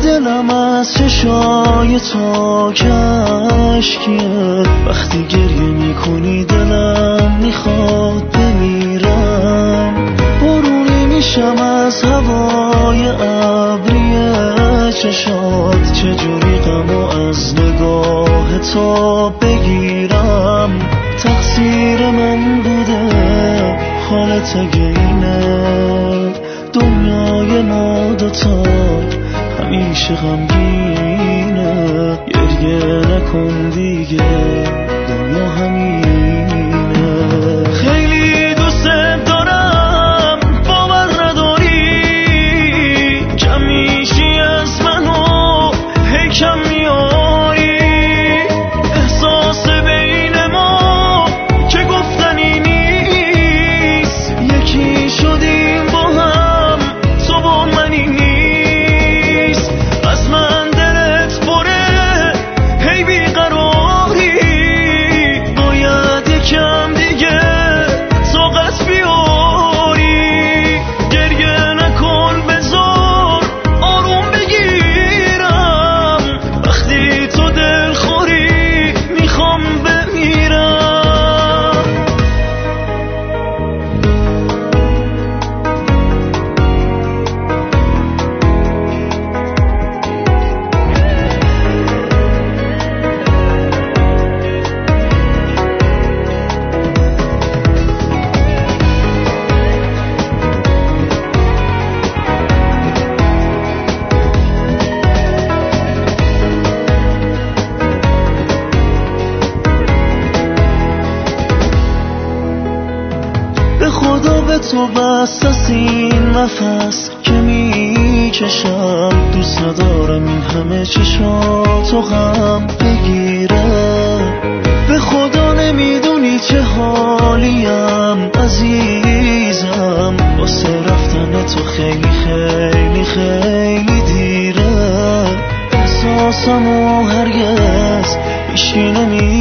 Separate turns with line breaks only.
دلم از چشای تو کشکیه، وقتی گریه میکنی دلم میخواد بمیرم. بارونی میشم از هوای ابری چشات، چجوری غمو از نگاه تو بگیرم. تقصیر من بوده حالت اینه، دنیای ما دوتا همیشه غمگینه. گریه نکن دیگه، دنیا همینه. خیلی دوست دارم، باور نداری کمیشی از منو هی کم میاری. احساس بین ما که گفتنی نیست، یکی شدیم با هم تو با منی نیست. از من دلت پره هی بیقراری، باید یکم دیگه طاقت بیاری. گریه نکن بذار آروم بگیرم، وقتی تو دلخوری میخوام بمیرم. به خدا به تو بس از این نفس که میکشم، دوست ندارم این همه چشاتو غم بگیره. به خدا نمیدونی چه حالیم عزیزم، واسه رفتن تو خیلی خیلی خیلی دیره. احساسمو هرگز هیچکی